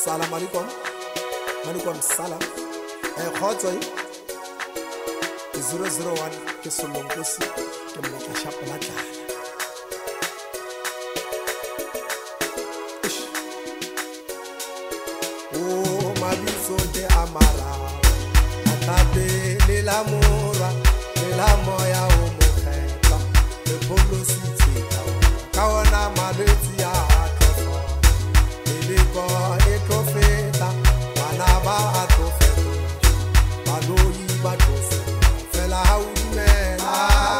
Salam alaikum. Malikum salam. Khotsoy 001 ke Solonkosi ke motla shapela tlala. Oh mabitso de amara atabe le la mora le la moya o mokgetla le bolositse ka ona malwetsi ya tlofo le go e tlofeta bana ba a tlofeta baloi ba tlosa fela ha o dumela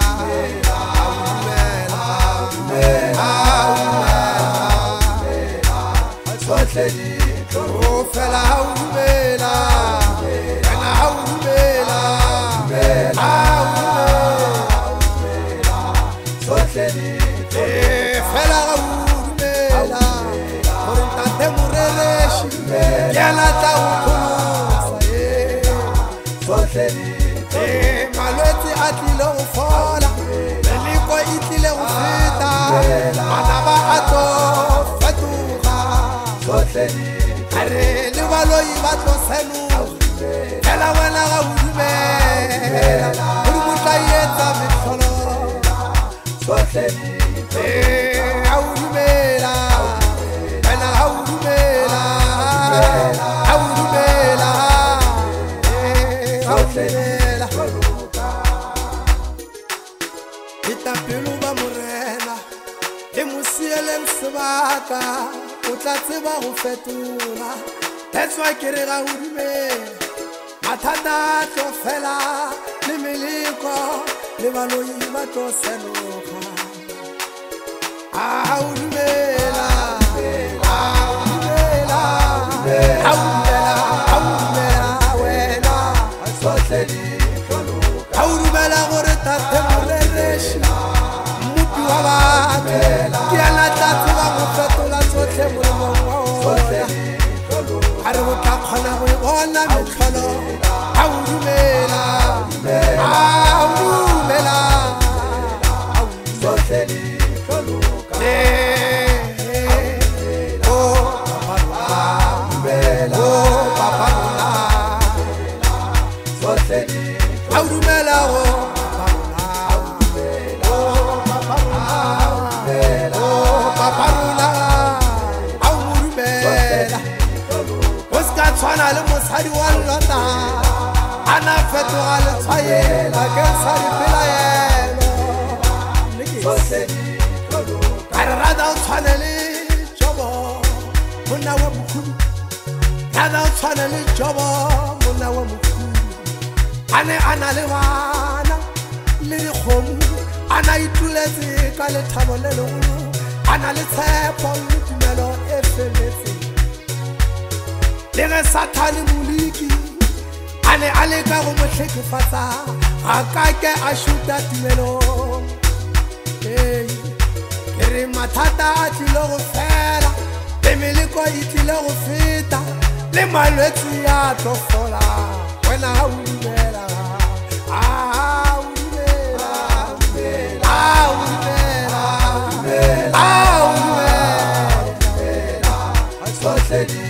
oh fela ha o dumela fela ha o dumela fela ha o dumela gore ntate moreleshi ke la tla o pholosa malwetsi a tlile go fola leliko e tlile go feta bana ba a tlo fetoga are le baloi ba tlo senoga fela wena ga o dumela gore motla etsa metlholo ga o dumela wena ga o dumela ga o dumela ga o dumela ditapelo ba morena le mosieleng sebaka o tla tseba go fetola that's why ke re ga o dumela mathata a tlo fela le meleko le baloi ba tlo senoga a o dumela a o dumela a o dumela a o dumela wena a o dumela gore tate moreleshi mmupi wa batho ke ana tla tseba go fetola tsotlhe molemong wa ona a re go tla kgona go e bona metlholo a o dumela a o dumela tshwana le mosadi wa lota ana fetoga letshwaye bakeng sa dipelaelo a re rata o tshwane le Jobo monna wa mokhudu rata o tshwane le Jobo monna wa mokhudu a ne a na le bana le dikgomo a na ituletse ka lethabo le legolo a na le tshepo le tumelo e feletseng le ge Sathane moliki a ne a leka go mo hlekefatsa ga ka ke a šuta tumelong ke re mathata a tlile go fela le meleko e tlile go feta le malwetsi a tlo fola wena ga o dumela a o dumela a o dumela a o dumela tsotlhe di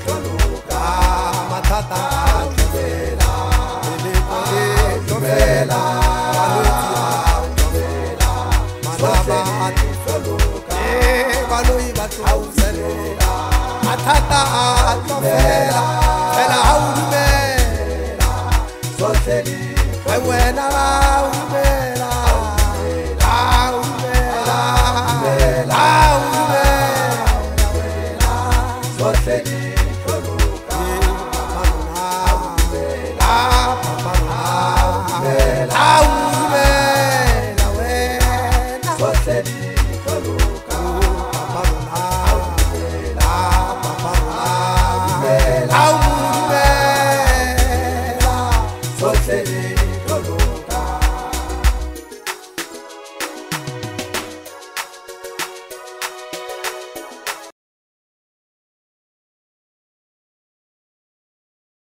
mathata a tlofela meleko e tlofela malwetsi a tlofela manaba a tlofela baloi ba tlofela mathata a tlofela fela ha o dumela ai wena ha o dumela ha o dumela ha o dumela I'll